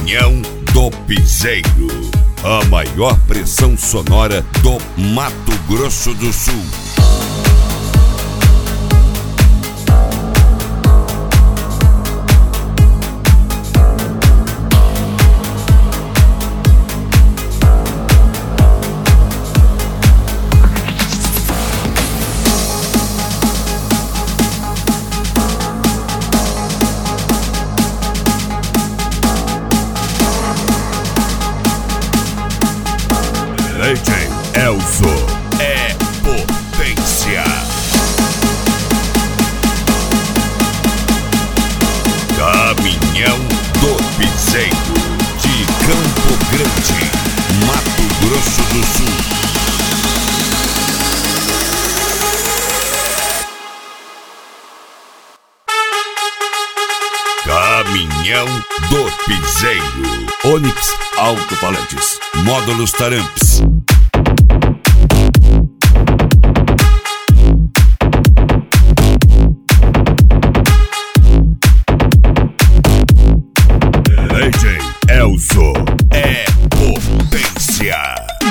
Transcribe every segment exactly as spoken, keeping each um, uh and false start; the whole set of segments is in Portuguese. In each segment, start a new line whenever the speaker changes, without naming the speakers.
Caminhão do Piseiro, a maior pressão sonora do Mato Grosso do Sul. D J Elzo é potência. Caminhão do Piseiro, de Campo Grande, Mato Grosso do Sul. Caminhão do Piseiro. Onix Alto-Falantes, módulos Taramps. D J Elzo é potência.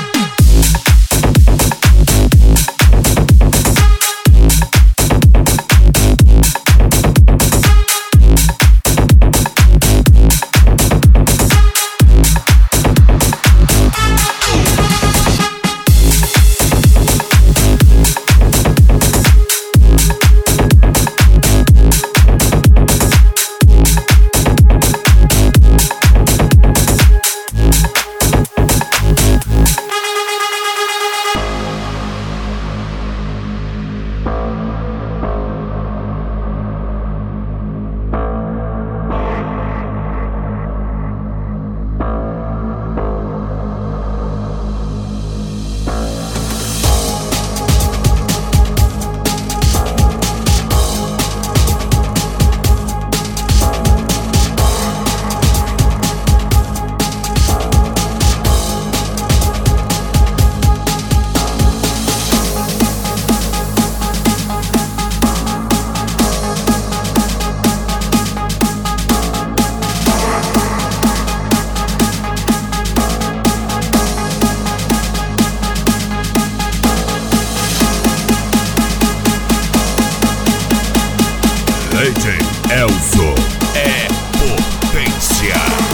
D J Elzo é potência.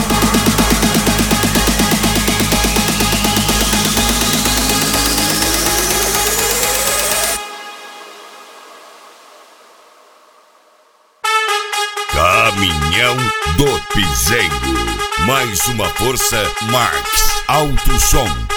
Caminhão do Piseiro. Mais uma força Marx Alto Som.